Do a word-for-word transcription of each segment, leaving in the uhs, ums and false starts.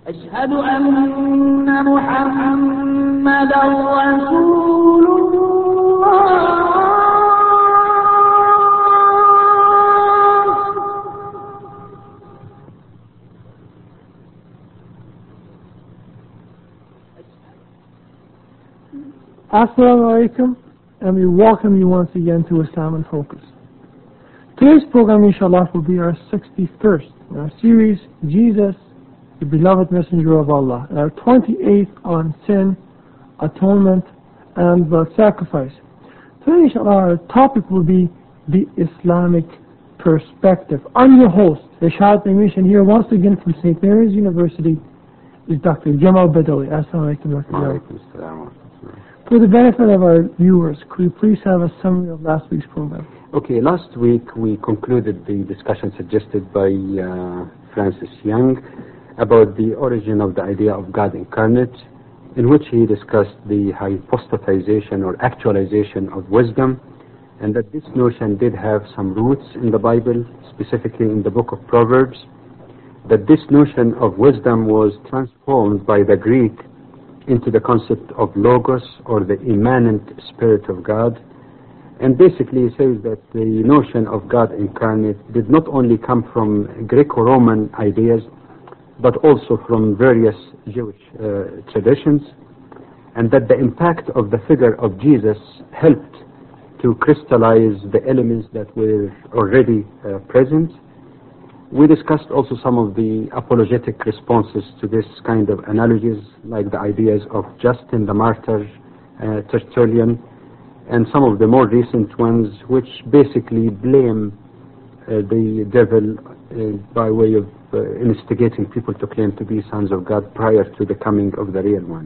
أشهد أن محمدا رسول الله. Assalamu alaikum, and we welcome you once again to Islam in Focus. Today's program, inshallah, will be our sixty-first in our series, Jesus, the Beloved Messenger of Allah, and our twenty-eighth on sin, atonement, and blood sacrifice. Today, inshallah, our topic will be the Islamic perspective. I'm your host, Rashad Namish, and here once again from Saint Mary's University is Doctor Jamal Badawi. Assalamu alaikum, Doctor Jamal. For the benefit of our viewers, could you please have a summary of last week's program? Okay, last week we concluded the discussion suggested by uh, Francis Young about the origin of the idea of God incarnate, in which he discussed the hypostatization or actualization of wisdom, and that this notion did have some roots in the Bible, specifically in the book of Proverbs, that this notion of wisdom was transformed by the Greek into the concept of logos, or the immanent spirit of God. And basically he says that the notion of God incarnate did not only come from Greco-Roman ideas, but also from various Jewish uh, traditions, and that the impact of the figure of Jesus helped to crystallize the elements that were already uh, present. We discussed also some of the apologetic responses to this kind of analogies, like the ideas of Justin the Martyr, uh, Tertullian, and some of the more recent ones, which basically blame uh, the devil uh, by way of uh, instigating people to claim to be sons of God prior to the coming of the real one.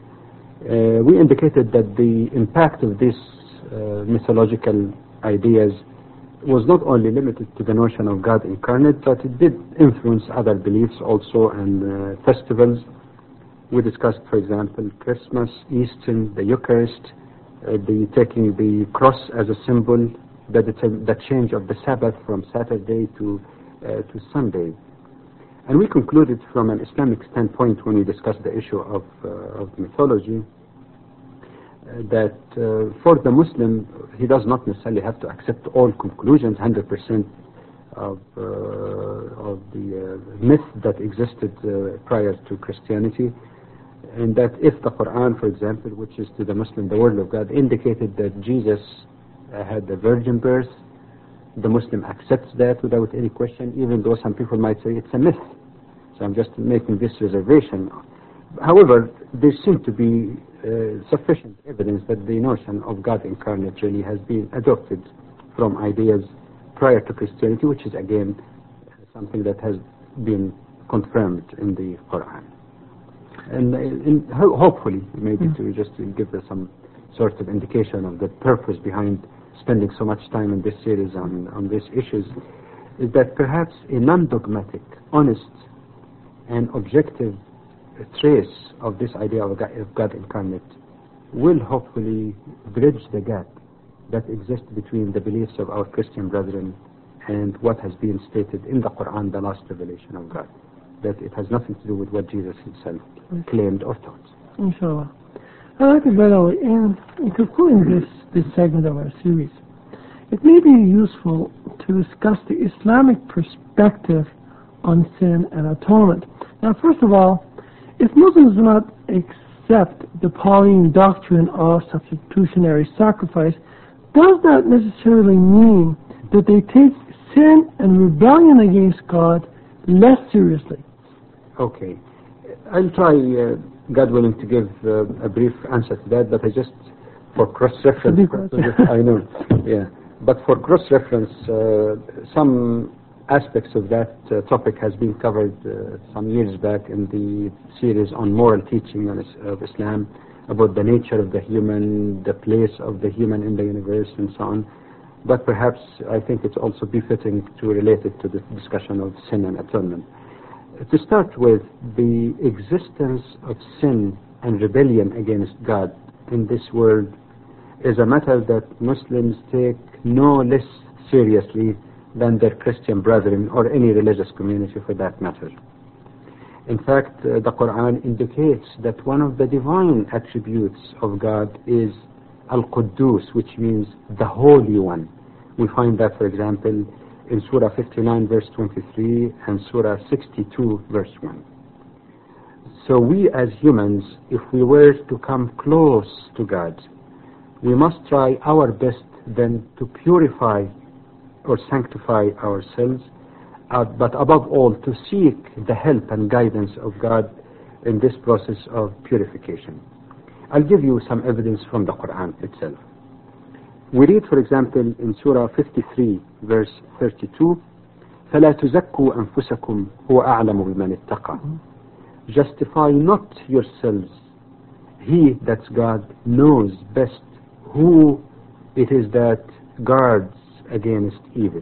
Uh, we indicated that the impact of these uh, mythological ideas was not only limited to the notion of God incarnate, but it did influence other beliefs also, and uh, festivals. We discussed, for example, Christmas, Easter, the Eucharist, uh, the taking the cross as a symbol, the, the change of the Sabbath from Saturday to, uh, to Sunday. And we concluded from an Islamic standpoint, when we discussed the issue of, uh, of mythology, Uh, that uh, for the Muslim, he does not necessarily have to accept all conclusions, one hundred percent of, uh, of the uh, myth that existed uh, prior to Christianity, and that if the Quran, for example, which is to the Muslim the Word of God, indicated that Jesus uh, had a virgin birth, the Muslim accepts that without any question, even though some people might say it's a myth. So I'm just making this reservation. However, there seem to be Uh, sufficient evidence that the notion of God incarnate really has been adopted from ideas prior to Christianity, which is again something that has been confirmed in the Quran. And uh, in, ho- hopefully, maybe mm. to just to give us some sort of indication of the purpose behind spending so much time in this series on, on these issues, is that perhaps a non-dogmatic, honest, and objective a trace of this idea of God, of God incarnate will hopefully bridge the gap that exists between the beliefs of our Christian brethren and what has been stated in the Quran, the last revelation of God, that it has nothing to do with what Jesus himself claimed or taught. Inshallah. I'd like to by the way, in, in concluding this, this segment of our series, it may be useful to discuss the Islamic perspective on sin and atonement. Now, first of all, if Muslims do not accept the Pauline doctrine of substitutionary sacrifice, does that necessarily mean that they take sin and rebellion against God less seriously? Okay. I'll try, uh, God willing, to give uh, a brief answer to that, but I just, for cross-reference, I know, yeah. But for cross-reference, uh, some aspects of that uh, topic has been covered uh, some years back in the series on moral teaching of Islam, about the nature of the human, the place of the human in the universe, and so on. But perhaps I think it's also befitting to relate it to the discussion of sin and atonement. To start with, the existence of sin and rebellion against God in this world is a matter that Muslims take no less seriously than their Christian brethren or any religious community for that matter. In fact, uh, the Quran indicates that one of the divine attributes of God is Al-Quddus, which means the Holy One. We find that, for example, in Surah fifty-nine, verse twenty-three, and Surah sixty-two, verse one. So we as humans, if we were to come close to God, we must try our best then to purify or sanctify ourselves, uh, but above all to seek the help and guidance of God in this process of purification. I'll give you some evidence from the Quran itself. We read, for example, in Surah fifty-three, verse thirty-two, فَلَا تُزَكُّوا أَنفُسَكُمْ هُوَ أَعْلَمُ بِمَنِ اتَّقَى. Justify not yourselves. He, that's God, knows best who it is that guards against evil.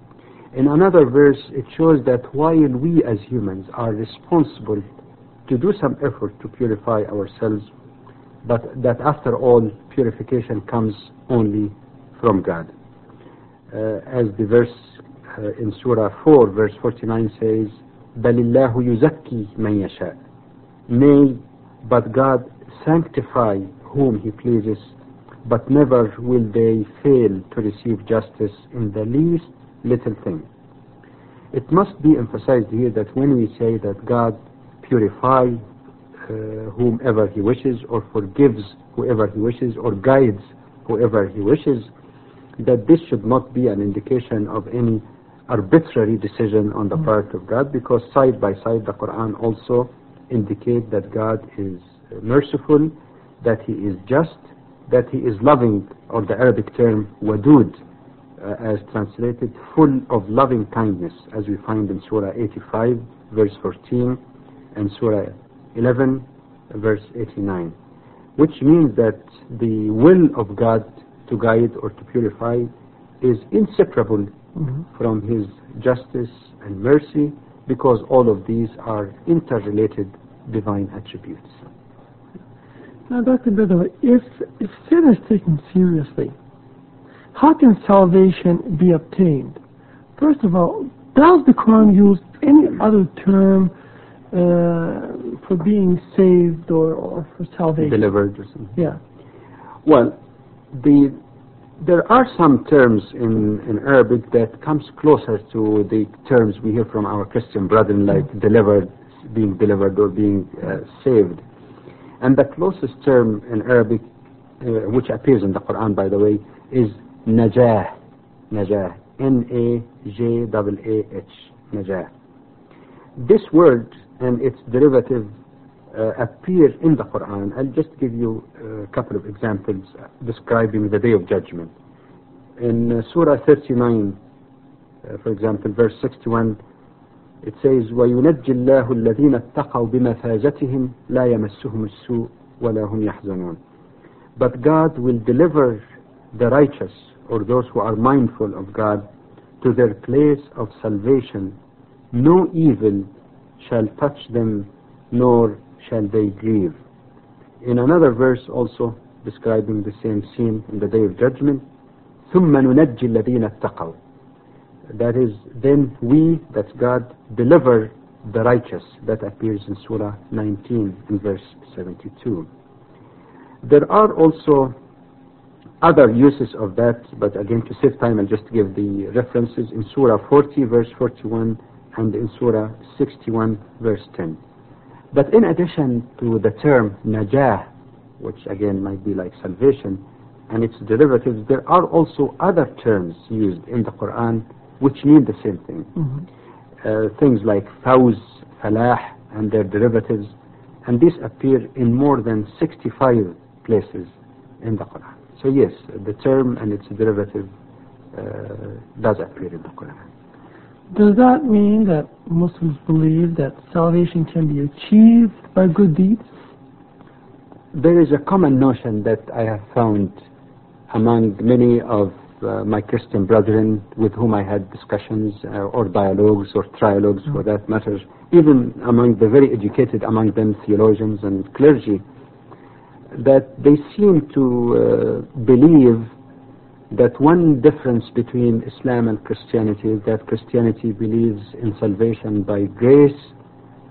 In another verse, it shows that while we as humans are responsible to do some effort to purify ourselves, but that after all, purification comes only from God. Uh, as the verse uh, in Surah four, verse forty-nine says, بَلِ اللَّهُ يُزَكِّي مَنْ يَشَاءُ. Nay, but God sanctify whom He pleases, but never will they fail to receive justice in the least little thing. It must be emphasized here that when we say that God purifies uh, whomever He wishes, or forgives whoever He wishes, or guides whoever He wishes, that this should not be an indication of any arbitrary decision on the part of God, because side by side the Quran also indicates that God is merciful, that He is just, that He is loving, or the Arabic term wadud, uh, as translated, full of loving kindness, as we find in Surah eighty-five, verse fourteen, and Surah eleven, verse eighty-nine, which means that the will of God to guide or to purify is inseparable mm-hmm. from His justice and mercy, because all of these are interrelated divine attributes. Now, Doctor Bedouin, if, if sin is taken seriously, how can salvation be obtained? First of all, does the Quran use any other term uh, for being saved or, or for salvation? Delivered or something? Yeah. Well, the there are some terms in, in Arabic that comes closer to the terms we hear from our Christian brethren, like delivered, being delivered, or being uh, saved. And the closest term in Arabic, uh, which appears in the Quran, by the way, is najah. Najah. N A J A A H. Najah. This word and its derivative uh, appear in the Quran. I'll just give you a couple of examples describing the Day of Judgment. In uh, Surah thirty-nine, uh, for example, verse sixty-one, it says, وَيُنَجِّ اللَّهُ الَّذِينَ اتَّقَوْا بِمَفَازَتِهِمْ لَا يَمَسُّهُمُ السُّوءُ وَلَا هُمْ يَحْزَنُونَ. But God will deliver the righteous, or those who are mindful of God, to their place of salvation. No evil shall touch them, nor shall they grieve. In another verse also describing the same scene in the Day of Judgment, ثُمَّ نُنَجِّ الَّذِينَ اتَّقَوْا. That is, then we, that's God, deliver the righteous. That appears in Surah nineteen in verse seventy-two. There are also other uses of that, but again, to save time, I'll just give the references in Surah forty, verse forty-one, and in Surah sixty-one, verse ten. But in addition to the term najah, which again might be like salvation, and its derivatives, there are also other terms used in the Quran which mean the same thing. Mm-hmm. Uh, things like fawz, falah, and their derivatives, and these appear in more than sixty-five places in the Quran. So yes, the term and its derivative uh, does appear in the Quran. Does that mean that Muslims believe that salvation can be achieved by good deeds? There is a common notion that I have found among many of uh, my Christian brethren with whom I had discussions uh, or dialogues or trialogues mm-hmm. for that matter, even among the very educated among them, theologians and clergy, that they seem to uh, believe that one difference between Islam and Christianity is that Christianity believes in salvation by grace,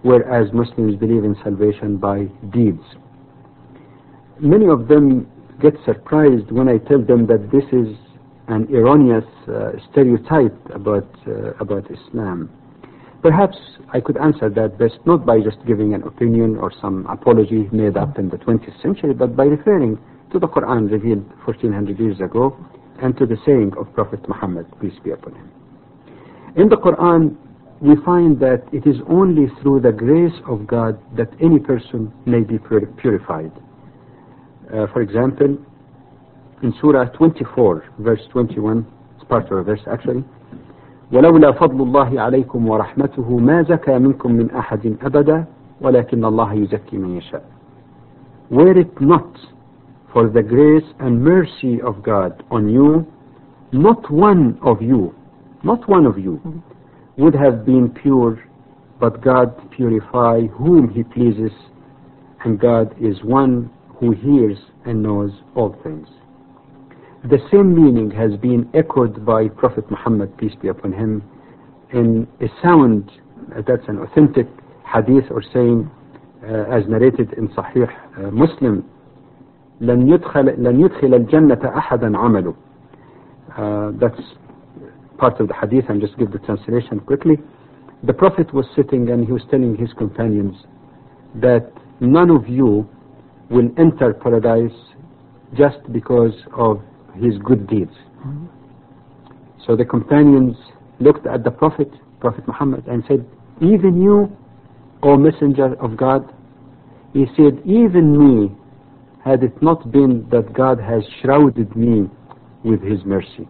whereas Muslims believe in salvation by deeds. Many of them get surprised when I tell them that this is an erroneous uh, stereotype about uh, about Islam. Perhaps I could answer that best not by just giving an opinion or some apology made up in the twentieth century, but by referring to the Quran revealed fourteen hundred years ago and to the saying of Prophet Muhammad, peace be upon him. In the Quran, we find that it is only through the grace of God that any person may be pur- purified. Uh, for example, in Surah twenty-four, verse twenty-one, it's part of a verse actually, وَلَوْلَا فَضْلُ اللَّهِ عَلَيْكُمْ وَرَحْمَتُهُ مَا زَكَى مِنْكُمْ مِنْ أَحَدٍ أَبَدًا وَلَكِنَّ اللَّهَ يُزَكِّي مَنْ يَشَاءُ. Were it not for the grace and mercy of God on you, not one of you, not one of you would have been pure, but God purify whom He pleases, and God is one who hears and knows all things. The same meaning has been echoed by Prophet Muhammad, peace be upon him, in a sound, uh, that's an authentic hadith or saying, uh, as narrated in Sahih uh, Muslim, لن يدخل, لن يدخل الجنة أحدا عمله. Uh, that's part of the hadith, and just give the translation quickly. The Prophet was sitting and he was telling his companions that none of you will enter paradise just because of his good deeds. Mm-hmm. So the companions looked at the Prophet, Prophet Muhammad, and said, even you, O Messenger of God? He said, even me, had it not been that God has shrouded me with His mercy.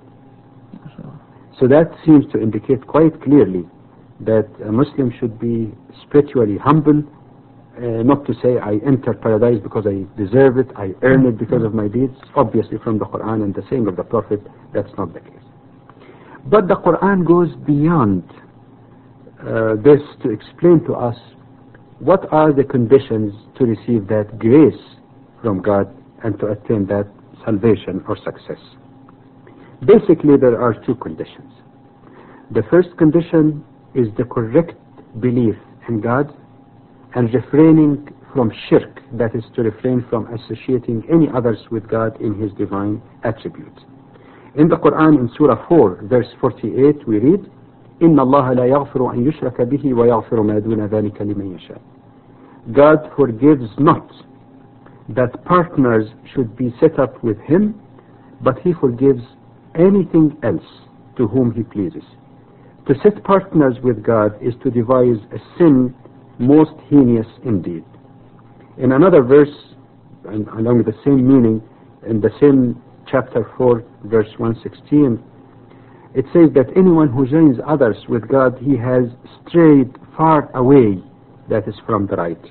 So that seems to indicate quite clearly that a Muslim should be spiritually humble, uh, not to say I enter paradise because I deserve it, I earn it because of my deeds. Obviously from the Quran and the saying of the Prophet, that's not the case. But the Quran goes beyond uh, this to explain to us what are the conditions to receive that grace from God and to attain that salvation or success. Basically, there are two conditions. The first condition is the correct belief in God and refraining from shirk, that is to refrain from associating any others with God in His divine attributes. In the Quran, in Surah four, verse forty-eight, we read, إِنَّ اللَّهَ لَا يَغْفِرُ أَن يُشْرَكَ بِهِ وَيَغْفِرُ مَا دُونَ ذَلِكَ لِمَن يَشَاءُ. God forgives not that partners should be set up with Him, but He forgives anything else to whom He pleases. To set partners with God is to devise a sin most heinous indeed. In another verse, and along with the same meaning, in the same chapter four, verse one sixteen, it says that anyone who joins others with God, he has strayed far away, that is from the right.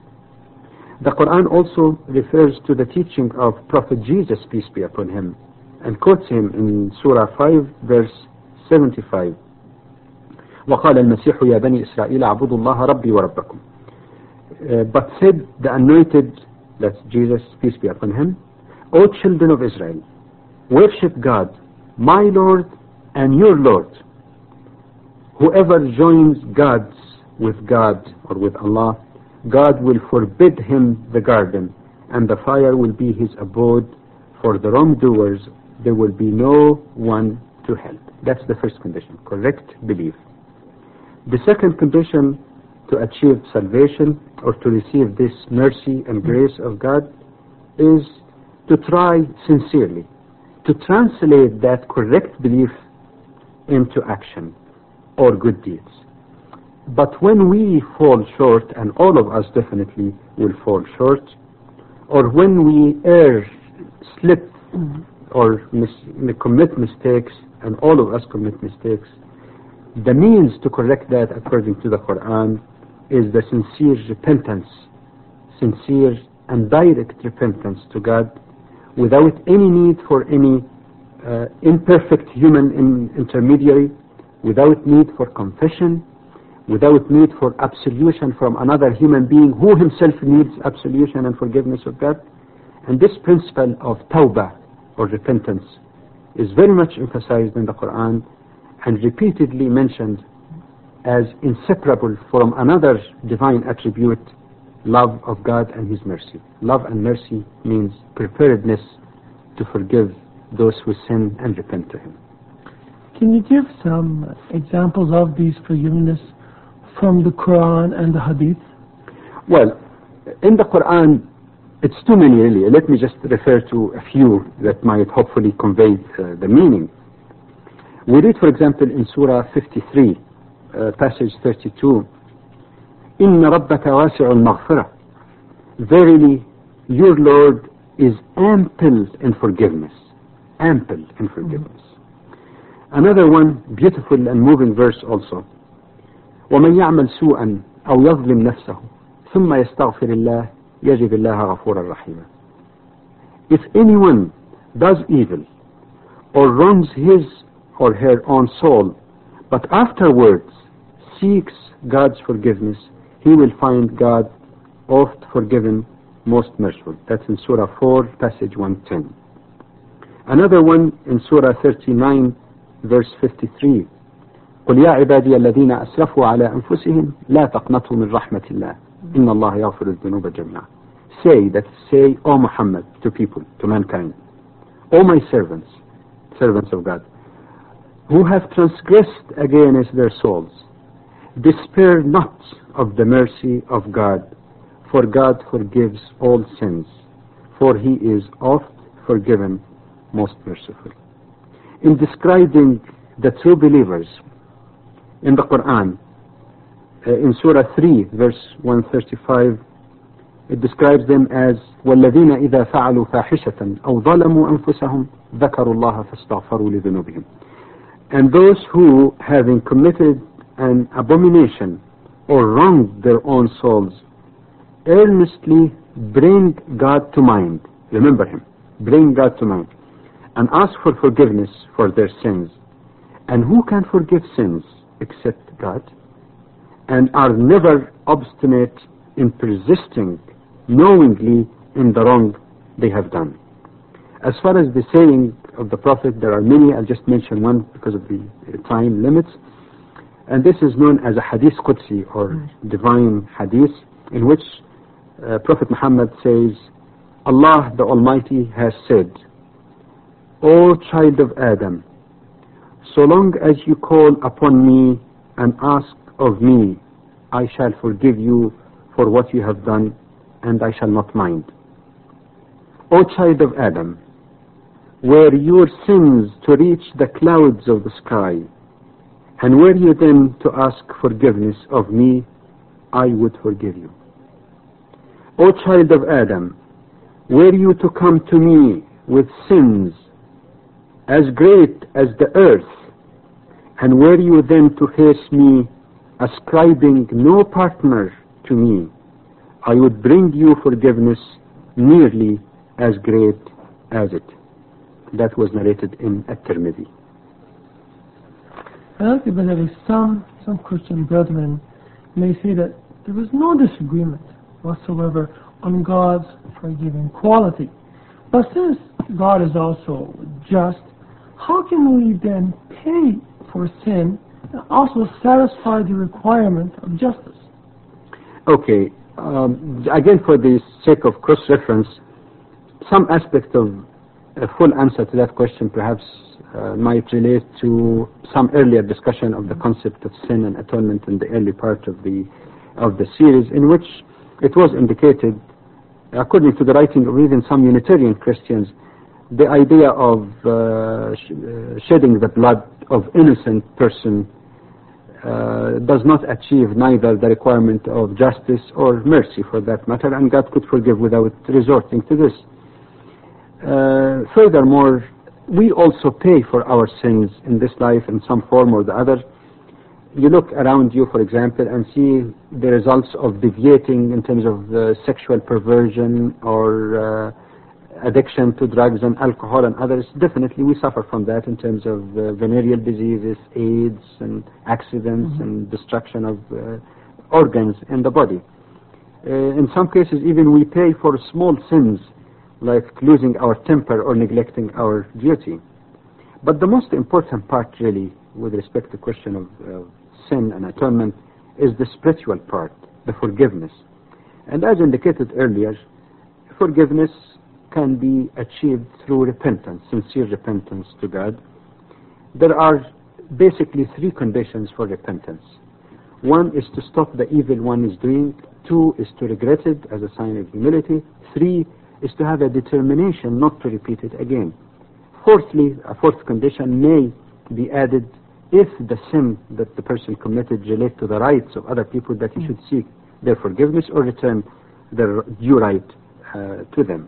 The Quran also refers to the teaching of Prophet Jesus, peace be upon him, and quotes him in Surah five, verse seventy-five. وَقَالَ الْمَسِيحُ يَا بَنِي إِسْرَائِيلَ اعْبُدُوا اللَّهَ رَبِّي وَرَبَّكُمْ. Uh, but said the anointed, that's Jesus, peace be upon him, O children of Israel, worship God, my Lord and your Lord. Whoever joins gods with God or with Allah, God will forbid him the garden, and the fire will be his abode. For the wrongdoers, there will be no one to help. That's the first condition, correct belief. The second condition to achieve salvation or to receive this mercy and grace of God is to try sincerely to translate that correct belief into action or good deeds. But when we fall short, and all of us definitely will fall short, or when we err, slip, or mis- commit mistakes, and all of us commit mistakes, the means to correct that, according to the Quran, is the sincere repentance, sincere and direct repentance to God, without any need for any uh, imperfect human in intermediary, without need for confession, without need for absolution from another human being who himself needs absolution and forgiveness of God. And this principle of tawbah, or repentance, is very much emphasized in the Quran and repeatedly mentioned as inseparable from another divine attribute, love of God and His mercy. Love and mercy means preparedness to forgive those who sin and repent to Him. Can you give some examples of these forgiveness from the Quran and the Hadith? Well, in the Quran, it's too many really. Let me just refer to a few that might hopefully convey uh, the meaning. We read, for example, in Surah fifty-three, uh, passage thirty-two, إِنَّ رَبَّكَ وَاسِعُ الْمَغْفِرَةِ. Verily, your Lord is ample in forgiveness. Ample in forgiveness. Mm-hmm. Another one, beautiful and moving verse also. وَمَنْ يَعْمَلْ سُوءًا أَوْ يَظْلِمْ نَفْسَهُ ثُمَّ يَسْتَغْفِرِ اللَّهِ يَجِدِ اللَّهَ غَفُورًا رَحِيمًا. If anyone does evil or wrongs his or her own soul, but afterwards seeks God's forgiveness, he will find God oft forgiven, most merciful. That's in Surah four, passage one ten. Another one in Surah thirty-nine, verse fifty-three. قُلْ يَا عِبَادِيَ الَّذِينَ أَسْرَفُوا عَلَى أَنفُسِهِمْ لَا تَقْنَطُوا مِنْ رَحْمَةِ اللَّهِ إِنَّ اللَّهَ يَغْفِرُ الذُّنُوبَ جَمِيعًا. Say, that say, O Muhammad, to people, to mankind, O my servants, servants of God, who have transgressed against their souls, despair not of the mercy of God, for God forgives all sins, for He is oft forgiven, most merciful. In describing the true believers in the Quran, uh, in Surah three, verse one thirty-five, it describes them as وَالَّذِينَ إِذَا فَعَلُوا فَاحِشَةً أَوْ ظَلَمُوا أَنفُسَهُمْ ذَكَرُوا اللَّهَ فَاسْتَغْفَرُوا لِذُنُوبِهِمْ. And those who, having committed an abomination or wronged their own souls, earnestly bring God to mind, remember Him, bring God to mind, and ask for forgiveness for their sins. And who can forgive sins except God? And are never obstinate in persisting knowingly in the wrong they have done. As far as the saying of the Prophet, there are many. I'll just mention one because of the time limits. And this is known as a Hadith Qudsi, or divine Hadith, in which uh, Prophet Muhammad says, Allah the Almighty has said, O child of Adam, so long as you call upon me and ask of me, I shall forgive you for what you have done, and I shall not mind. O child of Adam, were your sins to reach the clouds of the sky, and were you then to ask forgiveness of me, I would forgive you. O child of Adam, were you to come to me with sins as great as the earth, and were you then to face me ascribing no partner to me, I would bring you forgiveness nearly as great as it. That was narrated in At-Tirmidhi. I think that some, some Christian brethren may say that there is no disagreement whatsoever on God's forgiving quality. But since God is also just, how can we then pay for sin and also satisfy the requirement of justice? Okay, um, again, for the sake of cross-reference, some aspect of a full answer to that question perhaps uh, might relate to some earlier discussion of the concept of sin and atonement in the early part of the of the series, in which it was indicated, according to the writing of even some Unitarian Christians, the idea of uh, sh uh, shedding the blood of innocent person uh, does not achieve neither the requirement of justice or mercy, for that matter, and God could forgive without resorting to this. Uh, furthermore, we also pay for our sins in this life in some form or the other. You look around you, for example, and see the results of deviating in terms of uh, sexual perversion or uh, addiction to drugs and alcohol and others. Definitely we suffer from that in terms of uh, venereal diseases, AIDS, and accidents, mm-hmm. and destruction of uh, organs in the body. Uh, in some cases even we pay for small sins like losing our temper or neglecting our duty. But the most important part really with respect to the question of uh, sin and atonement is the spiritual part, the forgiveness. And as indicated earlier, forgiveness can be achieved through repentance, sincere repentance to God. There are basically three conditions for repentance. One is to stop the evil one is doing. Two is to regret it as a sign of humility. Three is to have a determination not to repeat it again. Fourthly, a fourth condition may be added if the sin that the person committed relate to the rights of other people, that he should seek their forgiveness or return their due right uh, to them.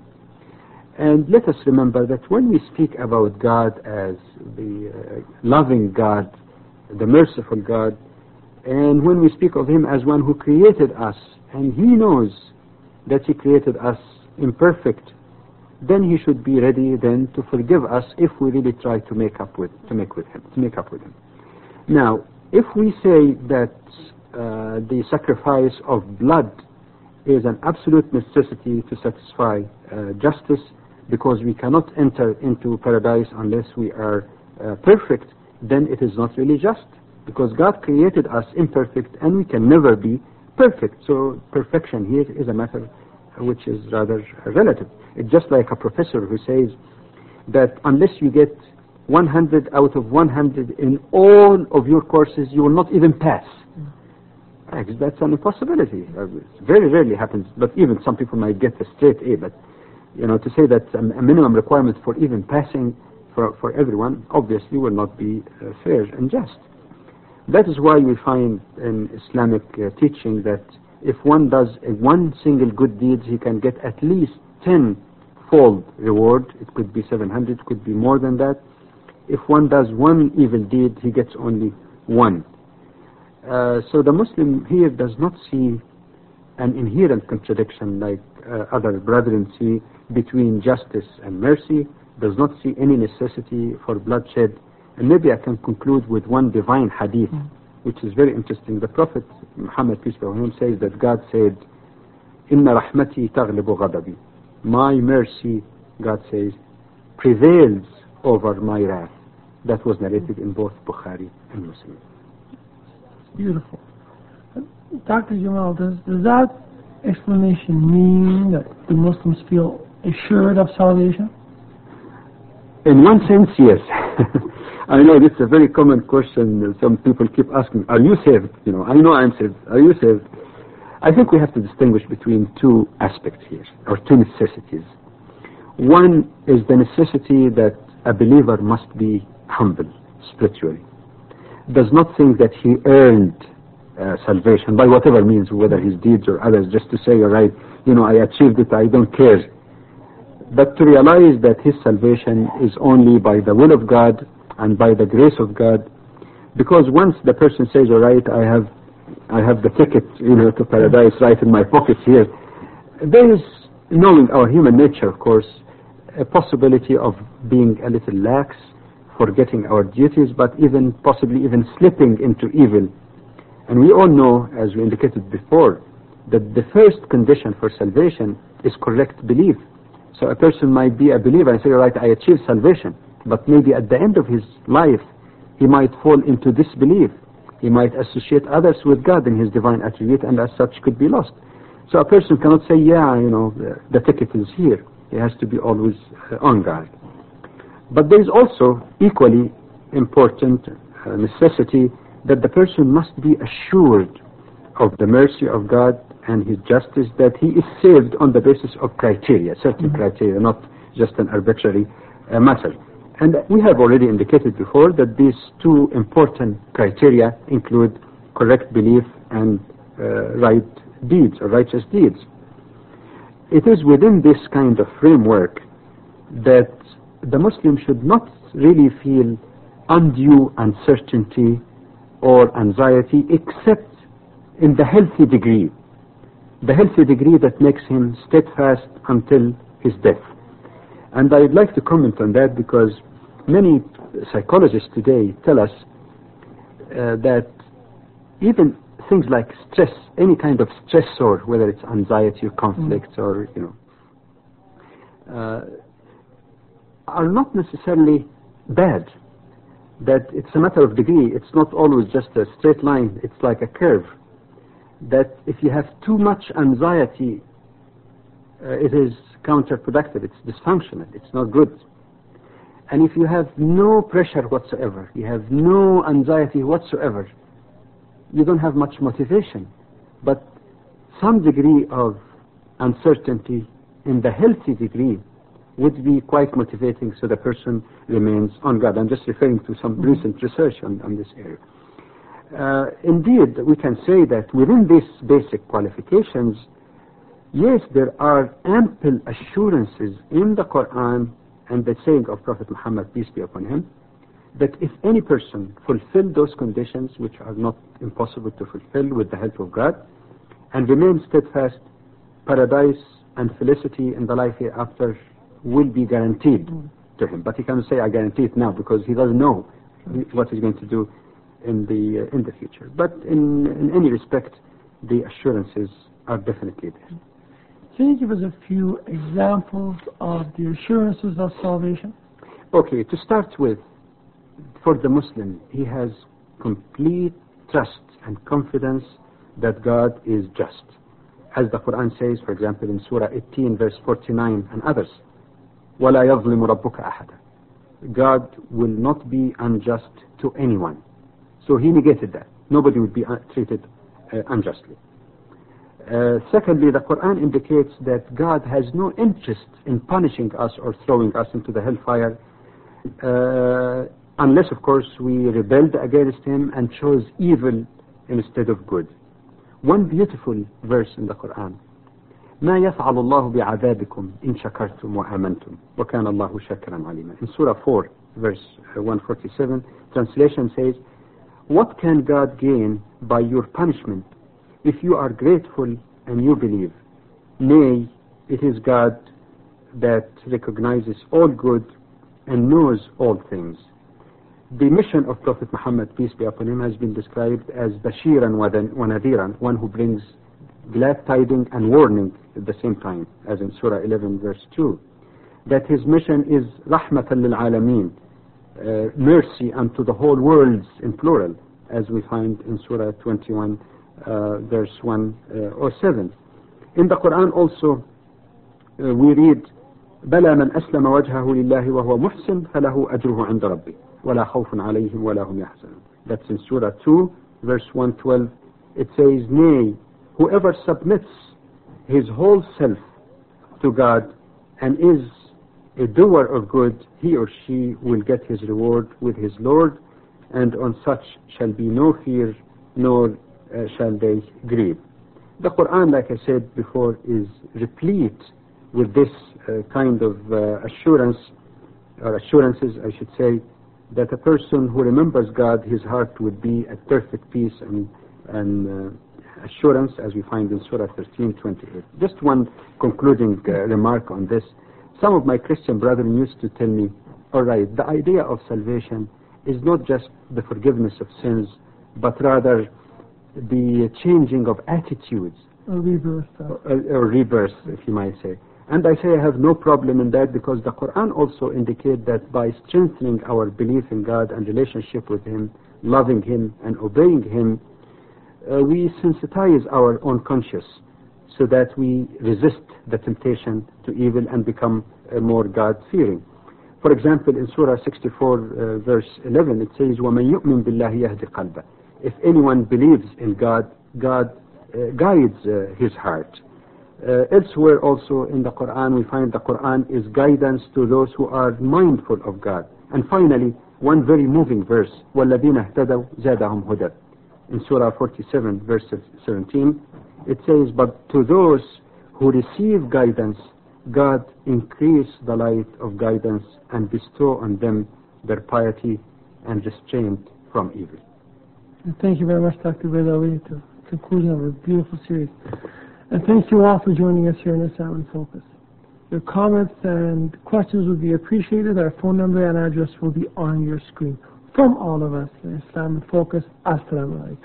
And let us remember that when we speak about God as the uh, loving God, the merciful God, and when we speak of Him as one who created us, and He knows that He created us imperfect, then He should be ready then to forgive us if we really try to make up with to make with Him to make up with Him. Now, if we say that uh, the sacrifice of blood is an absolute necessity to satisfy uh, justice, because we cannot enter into paradise unless we are uh, perfect, then it is not really just, because God created us imperfect and we can never be perfect. So perfection here is a matter which is rather relative. It's just like a professor who says that unless you get one hundred out of one hundred in all of your courses, you will not even pass. That's an impossibility. It very rarely happens, but even some people might get a straight A. But you know, to say that a minimum requirement for even passing for, for everyone obviously will not be uh, fair and just. That is why we find in Islamic uh, teaching that if one does a one single good deed, he can get at least ten-fold reward. It could be seven hundred, it could be more than that. If one does one evil deed, he gets only one. Uh, so the Muslim here does not see an inherent contradiction like uh, other brethren see between justice and mercy, does not see any necessity for bloodshed. And maybe I can conclude with one divine hadith, mm. which is very interesting. The Prophet Muhammad, peace be upon him, says that God said, Inna rahmati taghlibu ghadabi. My mercy, God says, prevails over my wrath. That was narrated in both Bukhari and Muslim. Beautiful. Doctor Jamal, does, does that explanation mean that the Muslims feel assured of salvation? In one sense, yes. I know this is a very common question. Some people keep asking, are you saved? You know, I know I'm saved. Are you saved? I think we have to distinguish between two aspects here, or two necessities. One is the necessity that a believer must be humble spiritually. Does not think that he earned uh, salvation by whatever means, whether his deeds or others, just to say, all right, you know, I achieved it, I don't care. But to realize that his salvation is only by the will of God and by the grace of God, because once the person says, all right, I have I have the ticket, you know, to paradise right in my pocket here, there is, knowing our human nature, of course, a possibility of being a little lax, forgetting our duties, but even possibly even slipping into evil. And we all know, as we indicated before, that the first condition for salvation is correct belief. So a person might be a believer and say, all right, I achieved salvation, but maybe at the end of his life, he might fall into disbelief. He might associate others with God in his divine attribute, and as such could be lost. So a person cannot say, yeah, you know, the, the ticket is here. He has to be always uh, on guard. But there is also equally important uh, necessity that the person must be assured of the mercy of God and His justice, that he is saved on the basis of criteria, certain mm-hmm. criteria, not just an arbitrary uh, matter. And we have already indicated before that these two important criteria include correct belief and uh, right deeds or righteous deeds. It is within this kind of framework that the Muslim should not really feel undue uncertainty or anxiety, except in the healthy degree, the healthy degree that makes him steadfast until his death. And I would like to comment on that, because many psychologists today tell us uh, that even things like stress, any kind of stressor, whether it's anxiety or conflict mm. or, you know, uh, are not necessarily bad, that it's a matter of degree. It's not always just a straight line. It's like a curve. That if you have too much anxiety, uh, it is counterproductive. It's dysfunctional. It's not good. And if you have no pressure whatsoever, you have no anxiety whatsoever, you don't have much motivation. But some degree of uncertainty in the healthy degree would be quite motivating, so the person remains on God. I'm just referring to some mm-hmm. recent research on, on this area. Uh, indeed, we can say that within these basic qualifications, yes, there are ample assurances in the Quran and the saying of Prophet Muhammad, peace be upon him, that if any person fulfill those conditions, which are not impossible to fulfill with the help of God, and remain steadfast, paradise and felicity in the life hereafter will be guaranteed mm. to him. But he cannot say, I guarantee it now, because he doesn't know mm. what he's going to do in the uh, in the future. But in, in any respect, the assurances are definitely there. Can you give us a few examples of the assurances of salvation? Okay, to start with, for the Muslim, he has complete trust and confidence that God is just. As the Quran says, for example, in Surah eighteen, verse forty-nine, and others, وَلَا يَظْلِمُ رَبُّكَ أَحَدًا. God will not be unjust to anyone. So he negated that. Nobody would be treated uh, unjustly. Uh, secondly, the Quran indicates that God has no interest in punishing us or throwing us into the hellfire, uh, unless, of course, we rebelled against him and chose evil instead of good. One beautiful verse in the Quran, ما يفعل الله بعذابكم إن شكرتم وآمنتم وكان الله شاكرا عليما. In Surah four, verse one forty-seven, translation says, what can God gain by your punishment if you are grateful and you believe? Nay, it is God that recognizes all good and knows all things. The mission of Prophet Muhammad, peace be upon him, has been described as Bashiran wa Nadhiran, one who brings glad tidings and warning at the same time, as in Surah eleven, verse two. That his mission is Rahmatan lil Alameen, uh, mercy unto the whole worlds in plural, as we find in Surah twenty-one, uh, verse one uh, or seven. In the Quran also, uh, we read, بَلَى مَنْ أَسْلَمَ وَجْهَهُ لِلَّهِ وَهُوَ مُحْسِنٌ فَلَهُ أَجْرُهُ عِنْدَ رَبِّهِ وَلَا خَوْفٌ عَلَيْهِمْ وَلَا هُمْ يَحْزَنُونَ. That's in Surah two, verse one twelve. It says, nay, whoever submits his whole self to God and is a doer of good, he or she will get his reward with his Lord, and on such shall be no fear, nor uh, shall they grieve. The Quran, like I said before, is replete with this uh, kind of uh, assurance, or assurances, I should say, that a person who remembers God, his heart would be at perfect peace and, and uh, assurance, as we find in Surah thirteen twenty-eight. Just one concluding uh, remark on this. Some of my Christian brethren used to tell me, all right, the idea of salvation is not just the forgiveness of sins, but rather the changing of attitudes. Or rebirth. Or, or rebirth, if you might say. And I say I have no problem in that, because the Quran also indicates that by strengthening our belief in God and relationship with Him, loving Him and obeying Him, uh, we sensitize our own conscience so that we resist the temptation to evil and become uh, more God-fearing. For example, in Surah sixty-four, uh, verse eleven, it says, وَمَنْ يُؤْمِنْ بِاللَّهِ يَهْدِ قَلْبَهُ. If anyone believes in God, God uh, guides uh, his heart. Uh, elsewhere also in the Quran, we find the Quran is guidance to those who are mindful of God. And finally, one very moving verse, وَالَّذِينَ اهْتَدَوْا زَادَهُمْ هُدًى. In Surah forty-seven, verse seventeen, it says, but to those who receive guidance, God increase the light of guidance and bestow on them their piety and restraint from evil. And thank you very much, Doctor Bailawi, to conclusion of a beautiful series. And thank you all for joining us here in Islam in Focus. Your comments and questions will be appreciated. Our phone number and address will be on your screen. From all of us in Islam in Focus, Assalamu alaikum.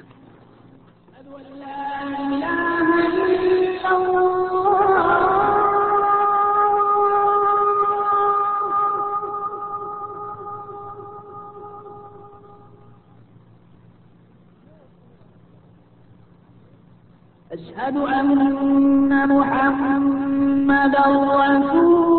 أشهد أن محمدا رسول